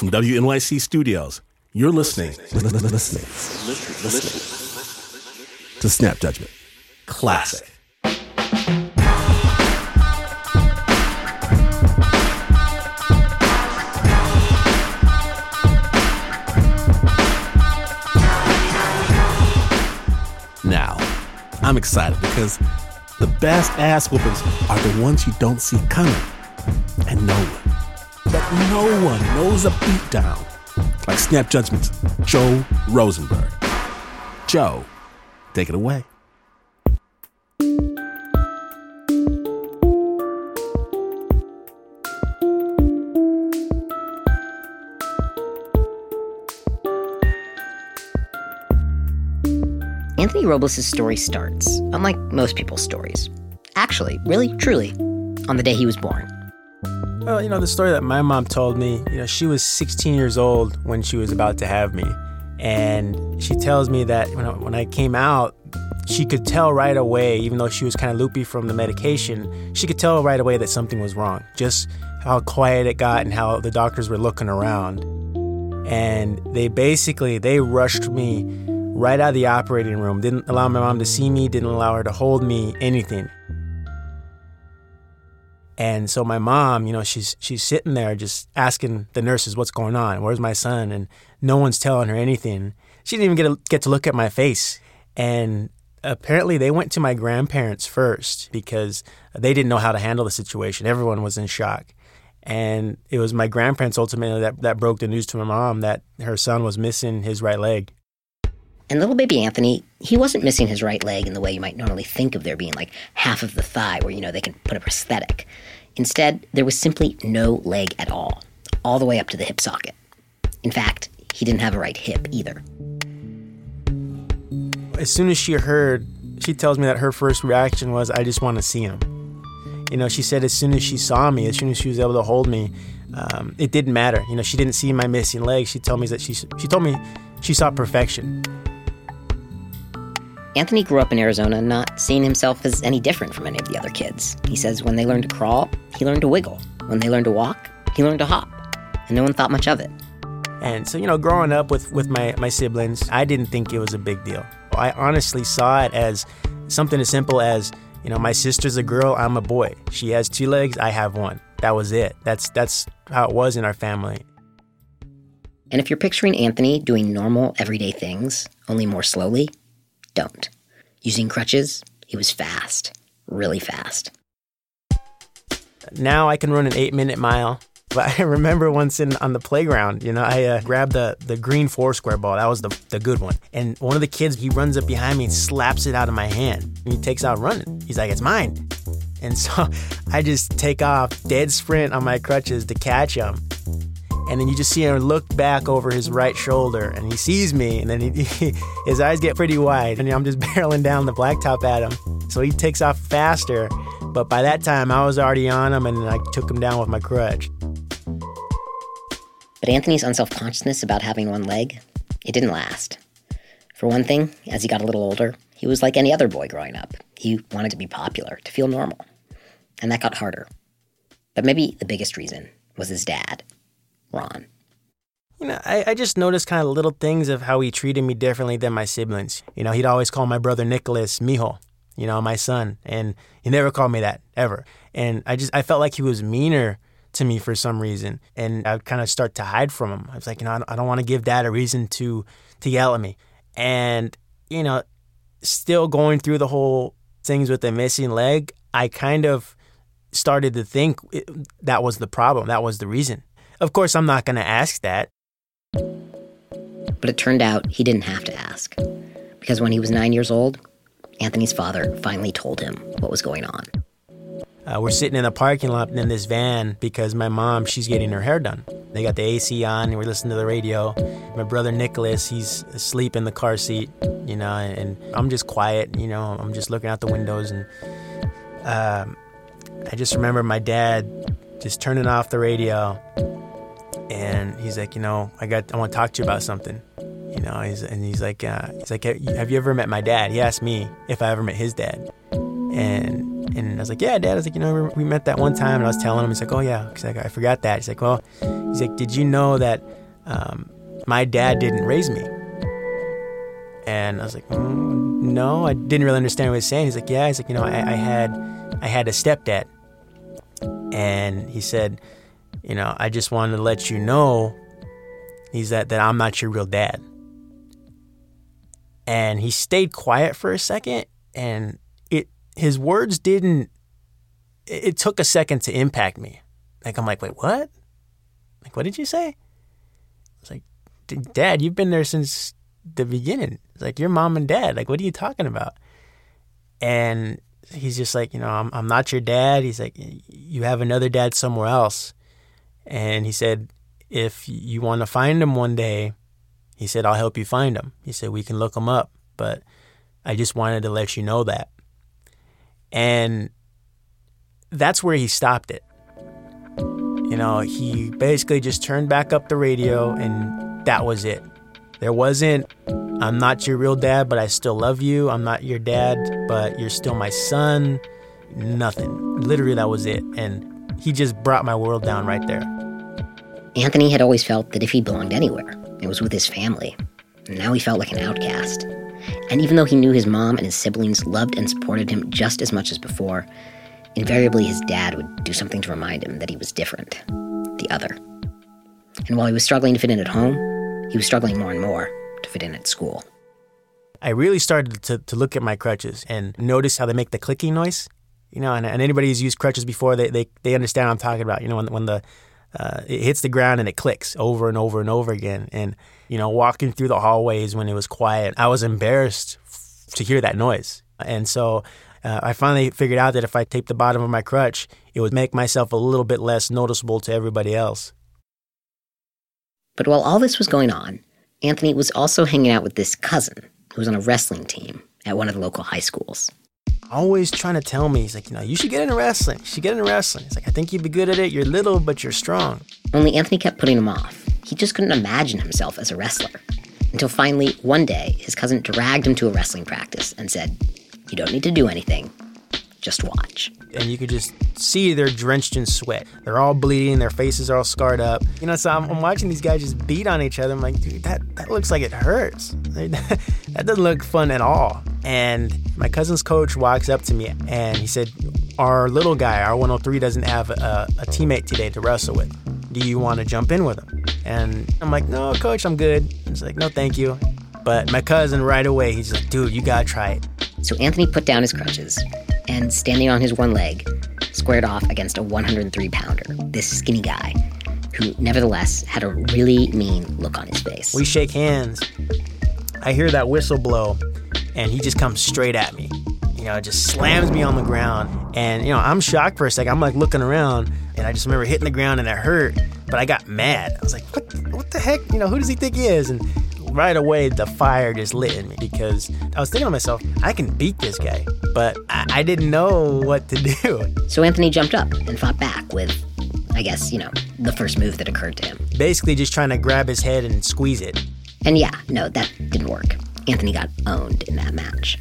From WNYC Studios, you're listening to Snap Judgment Classic. Now, I'm excited because the best ass whoopings are the ones you don't see coming. And no one knows a beatdown like Snap Judgment's Joe Rosenberg. Joe, take it away. Anthony Robles' story starts, unlike most people's stories, actually, really, truly, on the day he was born. Well, the story that my mom told me, she was 16 years old when she was about to have me. And she tells me that when I came out, she could tell right away, even though she was kind of loopy from the medication, she could tell right away that something was wrong. Just how quiet it got and how the doctors were looking around. And they rushed me right out of the operating room. Didn't allow my mom to see me, didn't allow her to hold me, anything. And so my mom, she's sitting there just asking the nurses what's going on. Where's my son? And no one's telling her anything. She didn't even get to look at my face. And apparently they went to my grandparents first because they didn't know how to handle the situation. Everyone was in shock. And it was my grandparents ultimately that broke the news to my mom that her son was missing his right leg. And little baby Anthony, he wasn't missing his right leg in the way you might normally think of there being like half of the thigh where, they can put a prosthetic. Instead, there was simply no leg at all the way up to the hip socket. In fact, he didn't have a right hip either. As soon as she tells me that her first reaction was, I just want to see him. She said as soon as she saw me, as soon as she was able to hold me, it didn't matter. She didn't see my missing leg. She told me that she saw perfection. Anthony grew up in Arizona not seeing himself as any different from any of the other kids. He says when they learned to crawl, he learned to wiggle. When they learned to walk, he learned to hop. And no one thought much of it. And so, growing up with my siblings, I didn't think it was a big deal. I honestly saw it as something as simple as, my sister's a girl, I'm a boy. She has 2 legs, I have 1. That was it. That's how it was in our family. And if you're picturing Anthony doing normal, everyday things, only more slowly, don't. Using crutches, he was fast, really fast. Now I can run an 8-minute mile. But I remember once on the playground, I grabbed the green 4-square ball. That was the good one. And one of the kids, he runs up behind me and slaps it out of my hand. And he takes out running. He's like, it's mine. And so I just take off, dead sprint on my crutches to catch him. And then you just see him look back over his right shoulder, and he sees me, and then his eyes get pretty wide, and I'm just barreling down the blacktop at him. So he takes off faster, but by that time, I was already on him, and I took him down with my crutch. But Anthony's unselfconsciousness about having 1 leg, it didn't last. For one thing, as he got a little older, he was like any other boy growing up. He wanted to be popular, to feel normal. And that got harder. But maybe the biggest reason was his dad, Ron. I just noticed kind of little things of how he treated me differently than my siblings. He'd always call my brother Nicholas mijo, my son. And he never called me that, ever. And I felt like he was meaner to me for some reason. And I would kind of start to hide from him. I was like, I don't want to give Dad a reason to yell at me. And, still going through the whole things with the missing leg, I kind of started to think that was the problem. That was the reason. Of course, I'm not going to ask that. But it turned out he didn't have to ask. Because when he was 9 years old, Anthony's father finally told him what was going on. We're sitting in a parking lot in this van because my mom, she's getting her hair done. They got the AC on, and we're listening to the radio. My brother Nicholas, he's asleep in the car seat, and I'm just quiet, I'm just looking out the windows. And I just remember my dad just turning off the radio. And he's like, I want to talk to you about something, he's like, have you ever met my dad? He asked me if I ever met his dad. And I was like, yeah, Dad. I was like, we met that one time. And I was telling him, he's like, oh, yeah. He's like, I forgot that. He's like, well, He's like, did you know that my dad didn't raise me? And I was like, no, I didn't really understand what he was saying. He's like, yeah. He's like, I had a stepdad. And he said, I just wanted to let you know, that I'm not your real dad. And he stayed quiet for a second, and his words it took a second to impact me. Like, I'm like, wait, what? Like, what did you say? I was like, Dad, you've been there since the beginning. It's like, your mom and dad. Like, what are you talking about? And he's just like, I'm not your dad. He's like, you have another dad somewhere else. And he said, if you want to find him one day, he said, I'll help you find him. He said, we can look him up, but I just wanted to let you know that. And that's where he stopped it. He basically just turned back up the radio, and that was it. There wasn't, I'm not your real dad, but I still love you. I'm not your dad, but you're still my son. Nothing. Literally, that was it. And he just brought my world down right there. Anthony had always felt that if he belonged anywhere, it was with his family. And now he felt like an outcast. And even though he knew his mom and his siblings loved and supported him just as much as before, invariably his dad would do something to remind him that he was different, the other. And while he was struggling to fit in at home, he was struggling more and more to fit in at school. I really started to look at my crutches and notice how they make the clicking noise. And anybody who's used crutches before, they understand what I'm talking about. When it hits the ground and it clicks over and over and over again. And, walking through the hallways when it was quiet, I was embarrassed to hear that noise. And so I finally figured out that if I taped the bottom of my crutch, it would make myself a little bit less noticeable to everybody else. But while all this was going on, Anthony was also hanging out with this cousin who was on a wrestling team at one of the local high schools. Always trying to tell me, he's like, you should get into wrestling. You should get into wrestling. He's like, I think you'd be good at it. You're little, but you're strong. Only Anthony kept putting him off. He just couldn't imagine himself as a wrestler. Until finally, one day, his cousin dragged him to a wrestling practice and said, you don't need to do anything. Just watch. And you could just see they're drenched in sweat. They're all bleeding. Their faces are all scarred up. So I'm watching these guys just beat on each other. I'm like, dude, that looks like it hurts. That doesn't look fun at all. And my cousin's coach walks up to me and he said, our little guy, our 103, doesn't have a teammate today to wrestle with. Do you want to jump in with him? And I'm like, no, coach, I'm good. He's like, no, thank you. But my cousin right away, he's like, dude, you got to try it. So Anthony put down his crutches and, standing on his one leg, squared off against a 103-pounder, this skinny guy, who nevertheless had a really mean look on his face. We shake hands. I hear that whistle blow, and he just comes straight at me. Just slams me on the ground. And, I'm shocked for a second. I'm like looking around, and I just remember hitting the ground, and it hurt. But I got mad. I was like, what the heck? Who does he think he is? And right away, the fire just lit in me because I was thinking to myself, I can beat this guy, but I didn't know what to do. So Anthony jumped up and fought back with, I guess, the first move that occurred to him. Basically just trying to grab his head and squeeze it. And yeah, no, that didn't work. Anthony got owned in that match.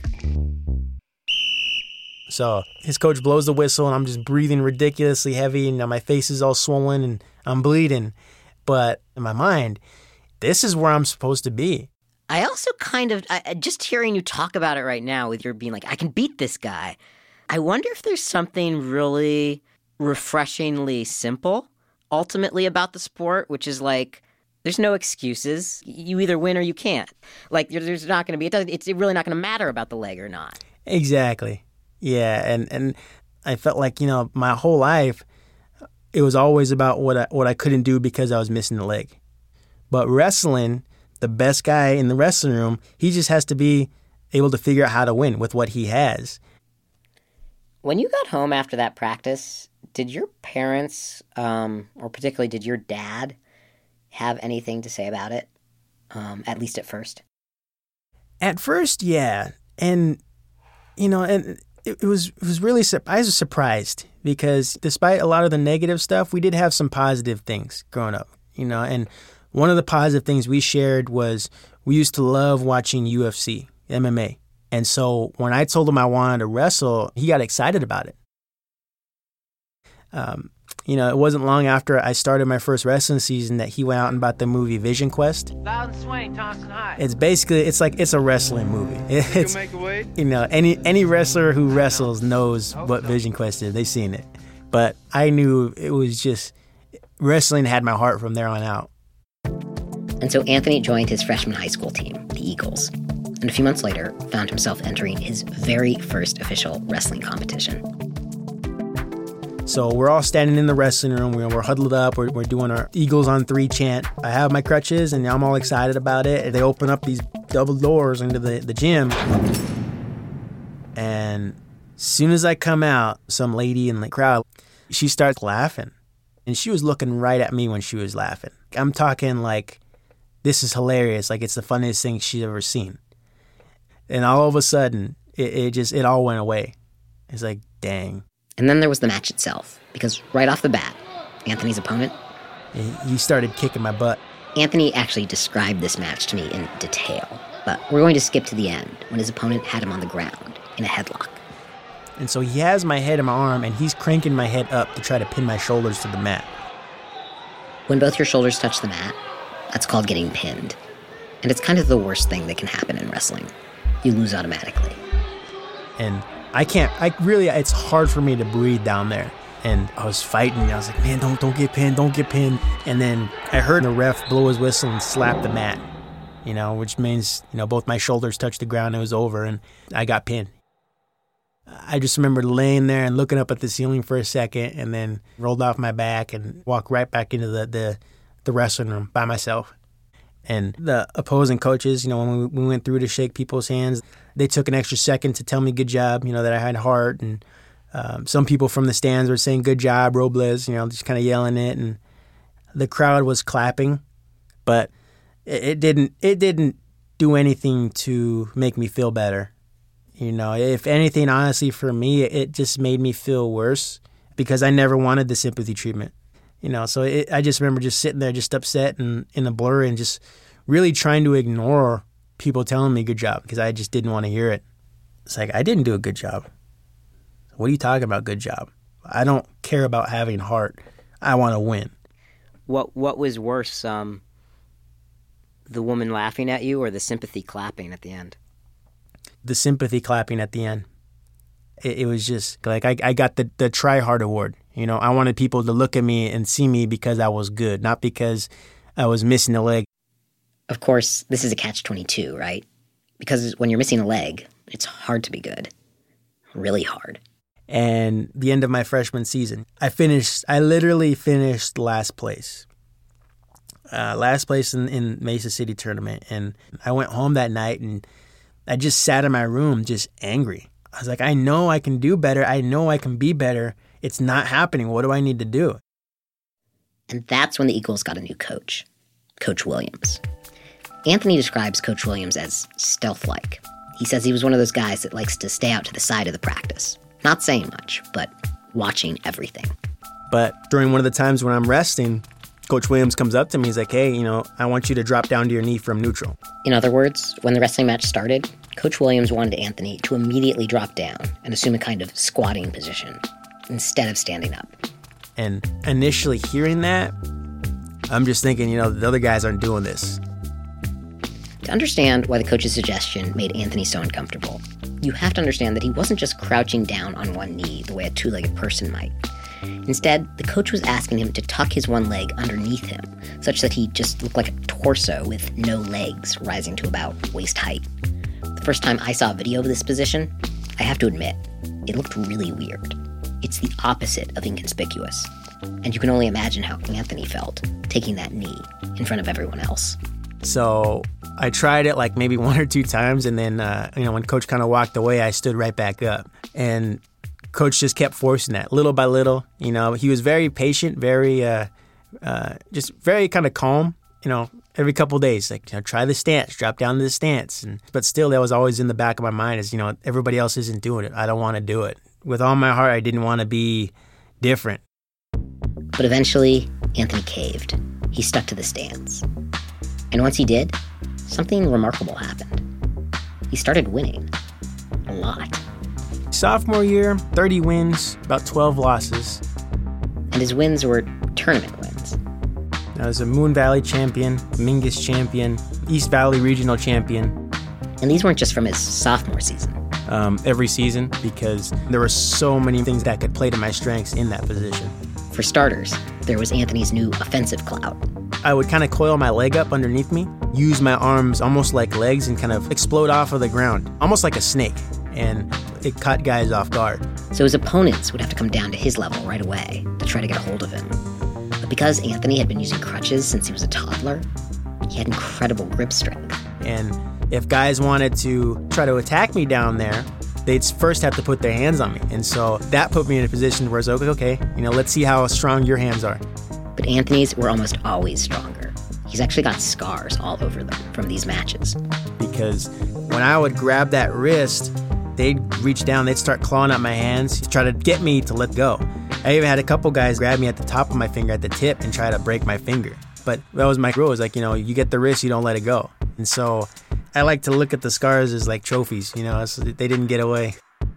So his coach blows the whistle and I'm just breathing ridiculously heavy and my face is all swollen and I'm bleeding. But in my mind, this is where I'm supposed to be. I also just hearing you talk about it right now with your being like, I can beat this guy. I wonder if there's something really refreshingly simple ultimately about the sport, which is like, there's no excuses. You either win or you can't. Like, there's not going to be, it's really not going to matter about the leg or not. Exactly. Yeah. And I felt like, my whole life, it was always about what I couldn't do because I was missing the leg. But wrestling, the best guy in the wrestling room, he just has to be able to figure out how to win with what he has. When you got home after that practice, did your parents, or particularly did your dad, have anything to say about it, at least at first? At first, yeah. And, and it was really, I was surprised because despite a lot of the negative stuff, we did have some positive things growing up, and one of the positive things we shared was we used to love watching UFC, MMA. And so when I told him I wanted to wrestle, he got excited about it. You know, it wasn't long after I started my first wrestling season that he went out and bought the movie Vision Quest. Loud and Swain, Thompson High. It's a wrestling movie. It's, you know, any wrestler who wrestles knows what Vision Quest is. They've seen it. But I knew it was just, wrestling had my heart from there on out. And so Anthony joined his freshman high school team, the Eagles, and a few months later found himself entering his very first official wrestling competition. So we're all standing in the wrestling room. We're huddled up. We're doing our Eagles on 3 chant. I have my crutches, and I'm all excited about it. They open up these double doors into the gym. And as soon as I come out, some lady in the crowd, she starts laughing. And she was looking right at me when she was laughing. I'm talking like, this is hilarious. Like, it's the funniest thing she's ever seen. And all of a sudden, it all went away. It's like, dang. And then there was the match itself, because right off the bat, Anthony's opponent... He started kicking my butt. Anthony actually described this match to me in detail, but we're going to skip to the end, when his opponent had him on the ground in a headlock. And so he has my head in my arm, and he's cranking my head up to try to pin my shoulders to the mat. When both your shoulders touch the mat, that's called getting pinned. And it's kind of the worst thing that can happen in wrestling. You lose automatically. And it's hard for me to breathe down there. And I was fighting. I was like, man, don't get pinned. And then I heard the ref blow his whistle and slap the mat, you know, which means, you know, both my shoulders touched the ground. It was over, and I got pinned. I just remember laying there and looking up at the ceiling for a second, and then rolled off my back and walked right back into the wrestling room by myself. And the opposing coaches, you know, when we went through to shake people's hands, they took an extra second to tell me good job, you know, that I had heart. And some people from the stands were saying good job, Robles, you know, just kind of yelling it. And the crowd was clapping, but it didn't do anything to make me feel better. You know, if anything, honestly, for me, it just made me feel worse because I never wanted the sympathy treatment. You know, so I just remember just sitting there just upset and in a blur and just really trying to ignore people telling me good job because I just didn't want to hear it. It's like, I didn't do a good job. What are you talking about, good job? I don't care about having heart. I want to win. What was worse, the woman laughing at you or the sympathy clapping at the end? The sympathy clapping at the end. It was just like I got the Try Hard Award. You know, I wanted people to look at me and see me because I was good, not because I was missing a leg. Of course, this is a catch-22, right? Because when you're missing a leg, it's hard to be good. Really hard. And the end of my freshman season, I literally finished last place. Last place in Mesa City tournament. And I went home that night and I just sat in my room just angry. I was like, I know I can do better. I know I can be better. It's not happening. What do I need to do? And that's when the Eagles got a new coach, Coach Williams. Anthony describes Coach Williams as stealth-like. He says he was one of those guys that likes to stay out to the side of the practice. Not saying much, but watching everything. But during one of the times when I'm resting, Coach Williams comes up to me. He's like, hey, you know, I want you to drop down to your knee from neutral. In other words, when the wrestling match started, Coach Williams wanted Anthony to immediately drop down and assume a kind of squatting position instead of standing up. And initially hearing that, I'm just thinking, you know, the other guys aren't doing this. To understand why the coach's suggestion made Anthony so uncomfortable, you have to understand that he wasn't just crouching down on one knee the way a two-legged person might. Instead, the coach was asking him to tuck his one leg underneath him, such that he just looked like a torso with no legs rising to about waist height. The first time I saw a video of this position, I have to admit, it looked really weird. It's the opposite of inconspicuous. And you can only imagine how Anthony felt taking that knee in front of everyone else. So I tried it like maybe 1 or 2 times, and then, when Coach kind of walked away, I stood right back up. And Coach just kept forcing that little by little. You know, he was very patient, very, just very kind of calm, you know, every couple of days. Like, you know, try the stance, drop down to the stance. But still, that was always in the back of my mind is, you know, everybody else isn't doing it. I don't want to do it. With all my heart, I didn't want to be different. But eventually, Anthony caved. He stuck to the stance. And once he did, something remarkable happened. He started winning. A lot. Sophomore year, 30 wins, about 12 losses. And his wins were tournament wins. I was a Moon Valley champion, Mingus champion, East Valley regional champion. And these weren't just from his sophomore season. Every season, because there were so many things that could play to my strengths in that position. For starters, there was Anthony's new offensive clout. I would kind of coil my leg up underneath me, use my arms almost like legs and kind of explode off of the ground, almost like a snake, and it caught guys off guard. So his opponents would have to come down to his level right away to try to get a hold of him. But because Anthony had been using crutches since he was a toddler, he had incredible grip strength. And if guys wanted to try to attack me down there, they'd first have to put their hands on me. And so that put me in a position where it's okay, let's see how strong your hands are. But Anthony's were almost always stronger. He's actually got scars all over them from these matches. Because when I would grab that wrist, they'd reach down, they'd start clawing at my hands to try to get me to let go. I even had a couple guys grab me at the top of my finger at the tip and try to break my finger. But that was my rule. It was like, you get the wrist, you don't let it go. And so I like to look at the scars as like trophies, so they didn't get away.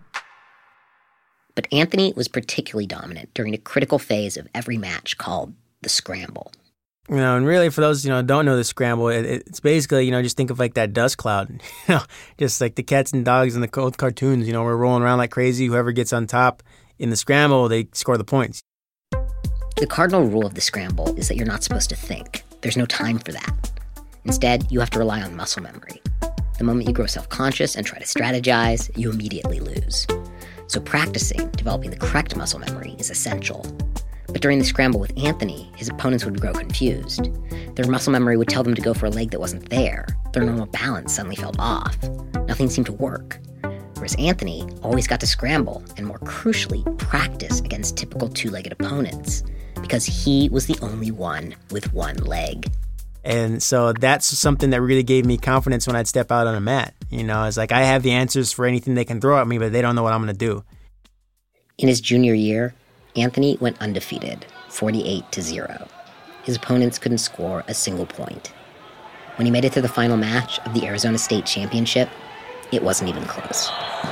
But Anthony was particularly dominant during a critical phase of every match called the scramble. And really for those, don't know the scramble, it's basically, just think of like that dust cloud, just like the cats and dogs in the old cartoons, we're rolling around like crazy. Whoever gets on top in the scramble, they score the points. The cardinal rule of the scramble is that you're not supposed to think. There's no time for that. Instead, you have to rely on muscle memory. The moment you grow self-conscious and try to strategize, you immediately lose. So practicing developing the correct muscle memory is essential. But during the scramble with Anthony, his opponents would grow confused. Their muscle memory would tell them to go for a leg that wasn't there. Their normal balance suddenly felt off. Nothing seemed to work. Whereas Anthony always got to scramble and, more crucially, practice against typical two-legged opponents because he was the only one with one leg. And so that's something that really gave me confidence when I'd step out on a mat. It's like I have the answers for anything they can throw at me, but they don't know what I'm going to do. In his junior year, Anthony went undefeated, 48-0. His opponents couldn't score a single point. When he made it to the final match of the Arizona State Championship, it wasn't even close.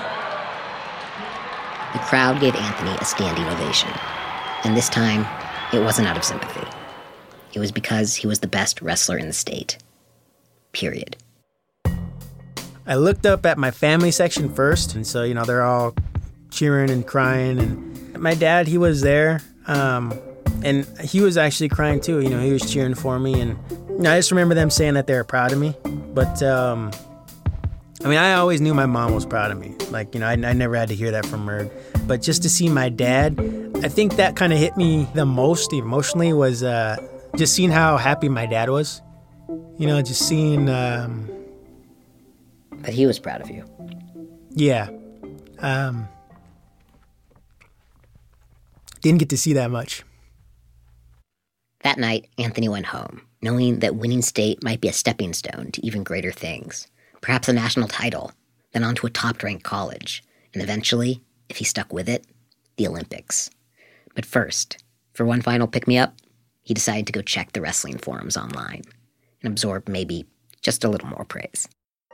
The crowd gave Anthony a standing ovation, and this time, it wasn't out of sympathy. It was because he was the best wrestler in the state. Period. I looked up at my family section first, and so, they're all cheering and crying, and my dad, he was there, and he was actually crying too. He was cheering for me, and I just remember them saying that they were proud of me. But I always knew my mom was proud of me. I never had to hear that from her. But just to see my dad, I think that kind of hit me the most emotionally was just seeing how happy my dad was. Just seeing. But he was proud of you. Yeah. Didn't get to see that much. That night, Anthony went home, knowing that winning state might be a stepping stone to even greater things. Perhaps a national title, then on to a top-ranked college, and eventually, if he stuck with it, the Olympics. But first, for one final pick-me-up, he decided to go check the wrestling forums online and absorb maybe just a little more praise.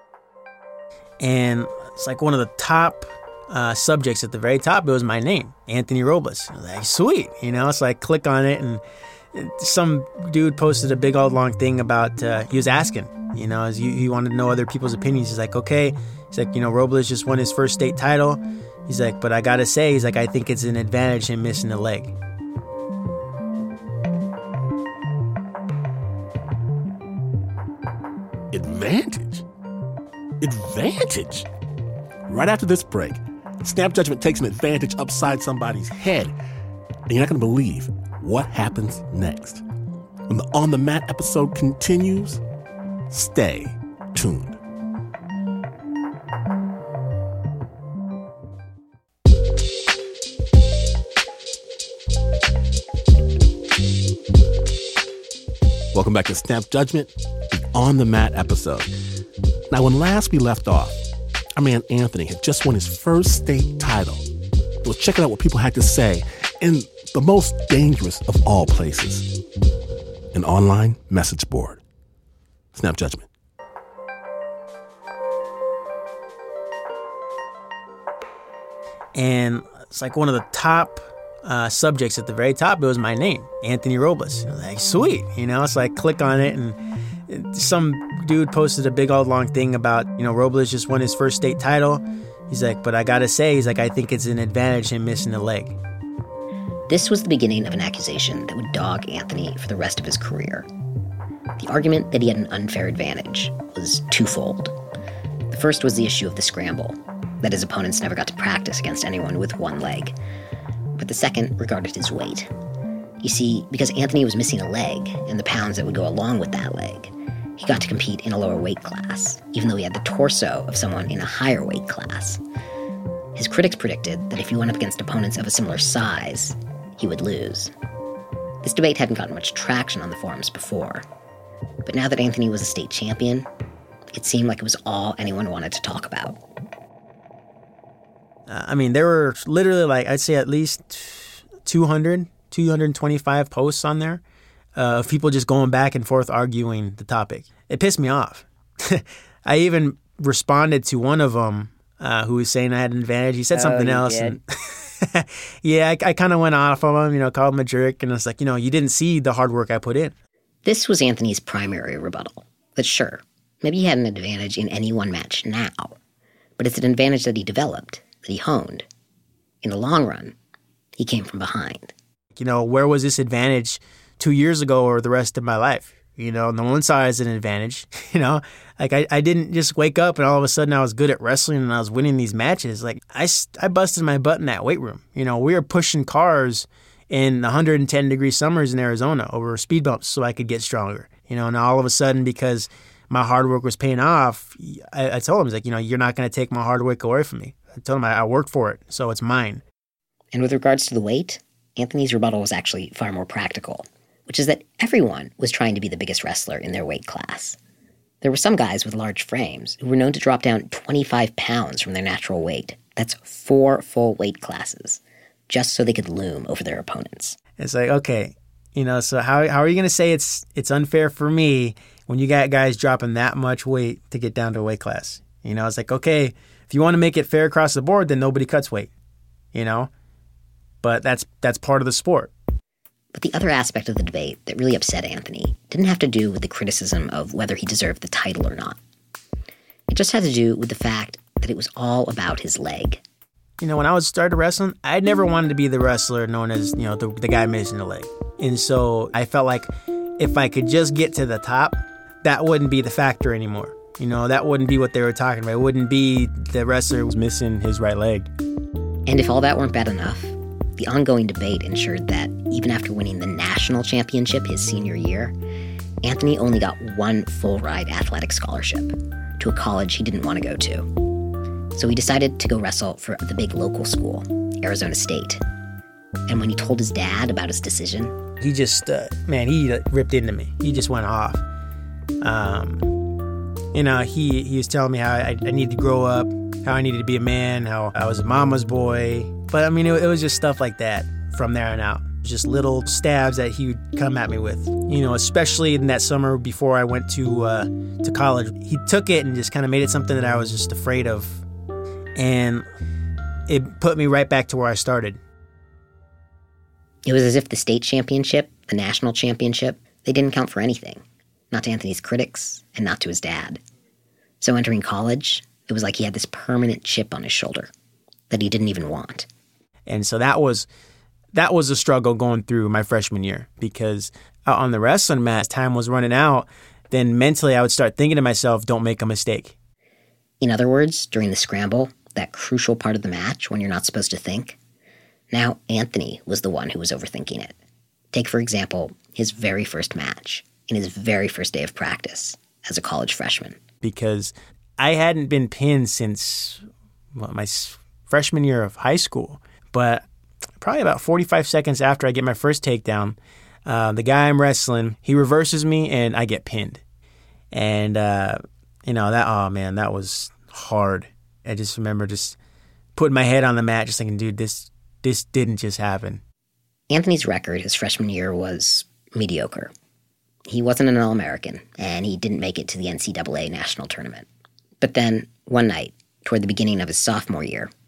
And it's like one of the top subjects at the very top, it was my name, Anthony Robles. I was like, sweet, it's like click on it, and some dude posted a big old long thing about, he was asking, as he wanted to know other people's opinions. He's like, okay, he's like, Robles just won his first state title. He's like, but I gotta say, he's like, I think it's an advantage him missing a leg. Advantage? Right after this break, Snap Judgment takes an advantage upside somebody's head. And you're not going to believe what happens next. When the On the Mat episode continues, stay tuned. Welcome back to Snap Judgment, the On the Mat episode. Now, when last we left off, our man Anthony had just won his first state title. He was checking out what people had to say in the most dangerous of all places, an online message board. Snap Judgment. And it's like one of the top subjects at the very top, it was my name, Anthony Robles. I was like, sweet, so I click on it, and some dude posted a big old long thing about, Robles just won his first state title. He's like, but I gotta say, he's like, I think it's an advantage him missing a leg. This was the beginning of an accusation that would dog Anthony for the rest of his career. The argument that he had an unfair advantage was twofold. The first was the issue of the scramble, that his opponents never got to practice against anyone with one leg. But the second regarded his weight. You see, because Anthony was missing a leg and the pounds that would go along with that leg, he got to compete in a lower weight class, even though he had the torso of someone in a higher weight class. His critics predicted that if he went up against opponents of a similar size, he would lose. This debate hadn't gotten much traction on the forums before, but now that Anthony was a state champion, it seemed like it was all anyone wanted to talk about. There were literally, I'd say at least 225 posts on there of people just going back and forth arguing the topic. It pissed me off. I even responded to one of them who was saying I had an advantage. He said something else. Did? And yeah, I kind of went off on him, called him a jerk. And it's like, you didn't see the hard work I put in. This was Anthony's primary rebuttal. That sure, maybe he had an advantage in any one match now, but it's an advantage that he developed, that he honed. In the long run, he came from behind. Where was this advantage 2 years ago or the rest of my life? On the one side is an advantage, I didn't just wake up and all of a sudden I was good at wrestling and I was winning these matches. I busted my butt in that weight room. We were pushing cars in 110-degree summers in Arizona over speed bumps so I could get stronger. And all of a sudden, because my hard work was paying off, I told him, you're not going to take my hard work away from me. I told him I worked for it, so it's mine. And with regards to the weight, Anthony's rebuttal was actually far more practical, which is that everyone was trying to be the biggest wrestler in their weight class. There were some guys with large frames who were known to drop down 25 pounds from their natural weight. That's 4 full weight classes, just so they could loom over their opponents. It's like, okay, so how are you going to say it's unfair for me when you got guys dropping that much weight to get down to a weight class? It's like, okay, if you want to make it fair across the board, then nobody cuts weight, But that's part of the sport. But the other aspect of the debate that really upset Anthony didn't have to do with the criticism of whether he deserved the title or not. It just had to do with the fact that it was all about his leg. When I started wrestling, I never wanted to be the wrestler known as, the guy missing a leg. And so I felt like if I could just get to the top, that wouldn't be the factor anymore. That wouldn't be what they were talking about. It wouldn't be the wrestler who was missing his right leg. And if all that weren't bad enough, the ongoing debate ensured that even after winning the national championship his senior year, Anthony only got one full-ride athletic scholarship to a college he didn't want to go to. So he decided to go wrestle for the big local school, Arizona State. And when he told his dad about his decision, he just, he ripped into me. He just went off. He was telling me how I needed to grow up, how I needed to be a man, how I was a mama's boy. But it was just stuff like that from there on out. Just little stabs that he would come at me with, especially in that summer before I went to college. He took it and just kind of made it something that I was just afraid of. And it put me right back to where I started. It was as if the state championship, the national championship, they didn't count for anything. Not to Anthony's critics and not to his dad. So entering college, it was like he had this permanent chip on his shoulder that he didn't even want. And so that was a struggle going through my freshman year, because on the wrestling mat, as time was running out, then mentally I would start thinking to myself, don't make a mistake. In other words, during the scramble, that crucial part of the match when you're not supposed to think, now Anthony was the one who was overthinking it. Take, for example, his very first match in his very first day of practice as a college freshman. Because I hadn't been pinned since my freshman year of high school. But probably about 45 seconds after I get my first takedown, the guy I'm wrestling, he reverses me and I get pinned. And, that was hard. I just remember just putting my head on the mat, just thinking, dude, this didn't just happen. Anthony's record his freshman year was mediocre. He wasn't an All-American, and he didn't make it to the NCAA national tournament. But then, one night, toward the beginning of his sophomore year,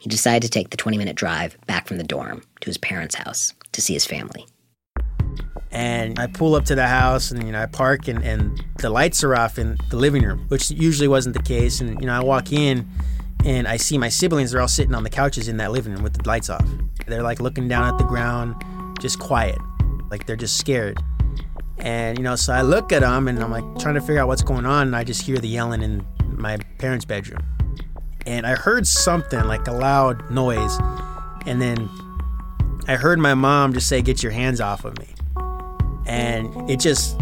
he decided to take the 20-minute drive back from the dorm to his parents' house to see his family. And I pull up to the house and, I park and the lights are off in the living room, which usually wasn't the case. And, I walk in and I see my siblings. They're all sitting on the couches in that living room with the lights off. They're like looking down at the ground, just quiet, like they're just scared. And, so I look at them and I'm like trying to figure out what's going on. And I just hear the yelling in my parents' bedroom. And I heard something like a loud noise. And then I heard my mom just say, "Get your hands off of me." And it just,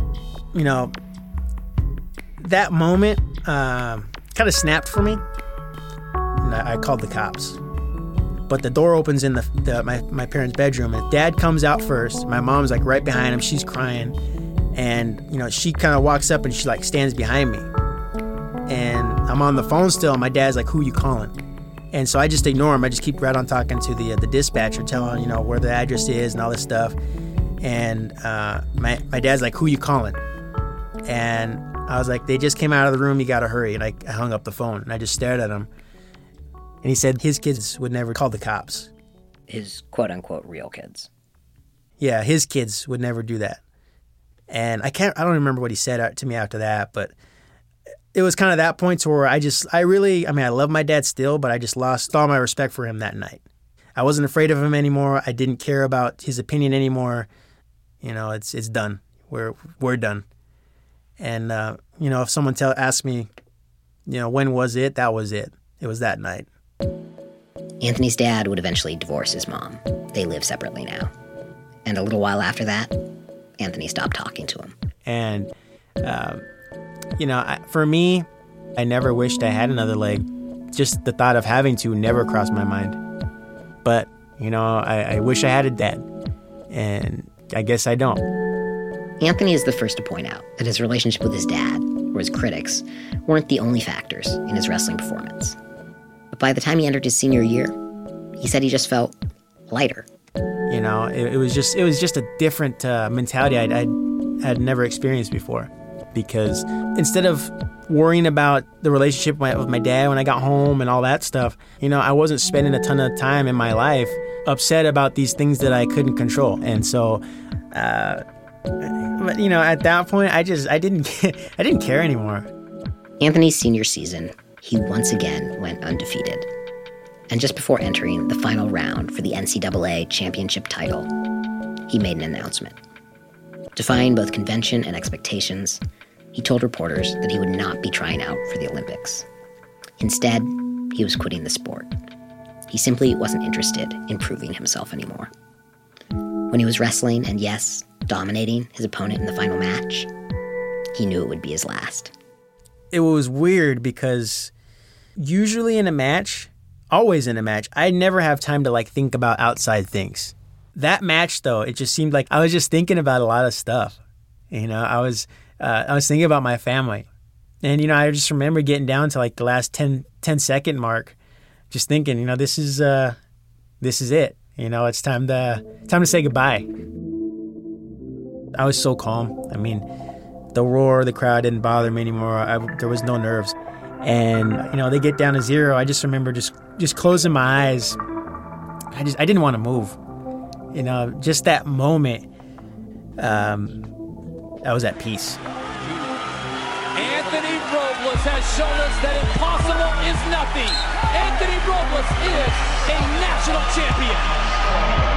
that moment kind of snapped for me. And I called the cops. But the door opens in my parents' bedroom, and Dad comes out first. My mom's like right behind him. She's crying. And, she kind of walks up and she like stands behind me. And I'm on the phone still. And my dad's like, "Who you calling?" And so I just ignore him. I just keep right on talking to the dispatcher, telling, where the address is and all this stuff. And my dad's like, "Who you calling?" And I was like, "They just came out of the room. You got to hurry." And I hung up the phone and I just stared at him. And he said his kids would never call the cops. His quote-unquote real kids. Yeah, his kids would never do that. And I don't remember what he said to me after that, but it was kind of that point to where I love my dad still, but I just lost all my respect for him that night. I wasn't afraid of him anymore. I didn't care about his opinion anymore. It's done. We're done. And, if someone asks me, when was it? That was it. It was that night. Anthony's dad would eventually divorce his mom. They live separately now. And a little while after that, Anthony stopped talking to him. And, for me, I never wished I had another leg. Just the thought of having to never crossed my mind. But, I wish I had a dad. And I guess I don't. Anthony is the first to point out that his relationship with his dad, or his critics, weren't the only factors in his wrestling performance. But by the time he entered his senior year, he said he just felt lighter. It was just a different mentality I had never experienced before. Because instead of worrying about the relationship with my dad when I got home and all that stuff, I wasn't spending a ton of time in my life upset about these things that I couldn't control. And so, at that point, I didn't care anymore. Anthony's senior season, he once again went undefeated. And just before entering the final round for the NCAA championship title, he made an announcement. Defying both convention and expectations, he told reporters that he would not be trying out for the Olympics. Instead, he was quitting the sport. He simply wasn't interested in proving himself anymore. When he was wrestling and, yes, dominating his opponent in the final match, he knew it would be his last. It was weird because usually in a match, always in a match, I never have time to think about outside things. That match, though, it just seemed like I was just thinking about a lot of stuff. I was thinking about my family. And, I just remember getting down to the last 10-second mark, just thinking, this is it. It's time to say goodbye. I was so calm. The roar of the crowd didn't bother me anymore. There was no nerves. And, they get down to 0. I just remember just closing my eyes. I didn't want to move. Just that moment, I was at peace. Anthony Robles has shown us that impossible is nothing. Anthony Robles is a national champion.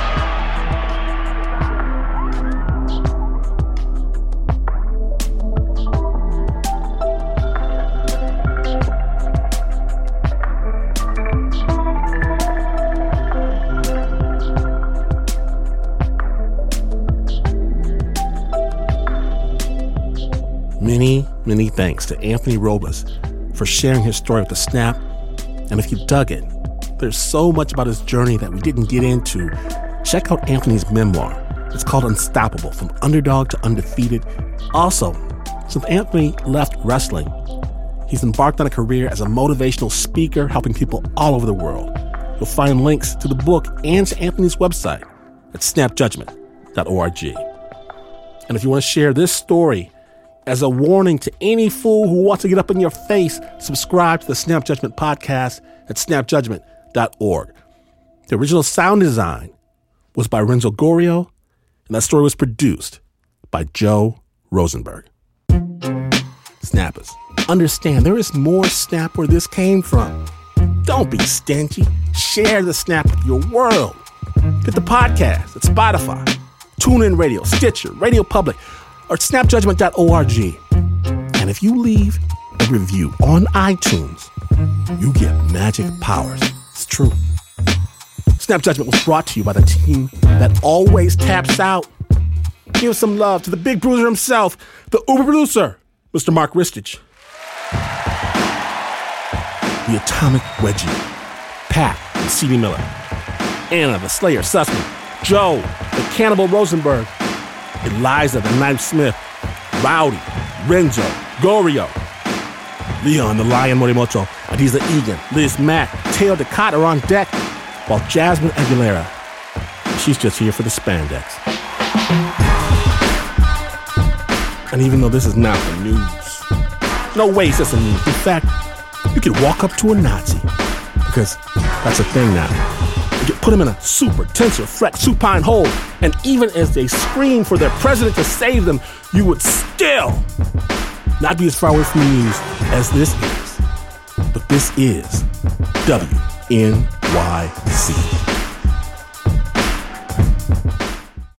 Many, many thanks to Anthony Robles for sharing his story with The Snap. And if you dug it, there's so much about his journey that we didn't get into. Check out Anthony's memoir. It's called Unstoppable, From Underdog to Undefeated. Also, since Anthony left wrestling, he's embarked on a career as a motivational speaker, helping people all over the world. You'll find links to the book and to Anthony's website at snapjudgment.org. And if you want to share this story as a warning to any fool who wants to get up in your face, subscribe to the Snap Judgment podcast at snapjudgment.org. snapjudgment.org. The original sound design was by Renzo Gorrio, and that story was produced by Joe Rosenberg. Snappers, understand there is more Snap where this came from. Don't be stingy. Share the Snap with your world. Get the podcast at Spotify, TuneIn Radio, Stitcher, Radio Public, or snapjudgment.org. And if you leave a review on iTunes, you get magic powers. It's true. Snap Judgment was brought to you by the team that always taps out. Give some love to the big bruiser himself, the Uber producer, Mr. Mark Ristich. The Atomic Wedgie, Pat and C.D. Miller, Anna the Slayer Sussman, Joe the Cannibal Rosenberg, Eliza the Knife Smith, Rowdy, Renzo, Gorrio, Leon the Lion Morimoto, Adiza Egan, Liz Mack, Teo Ducat are on deck, while Jasmine Aguilera, she's just here for the spandex. And even though this is not the news, no way is this a news. In fact, you could walk up to a Nazi, because that's a thing now. You could put them in a super tensor fret supine hold, and even as they scream for their president to save them, you would still not be as far away from the news as this is. But this is WNYC.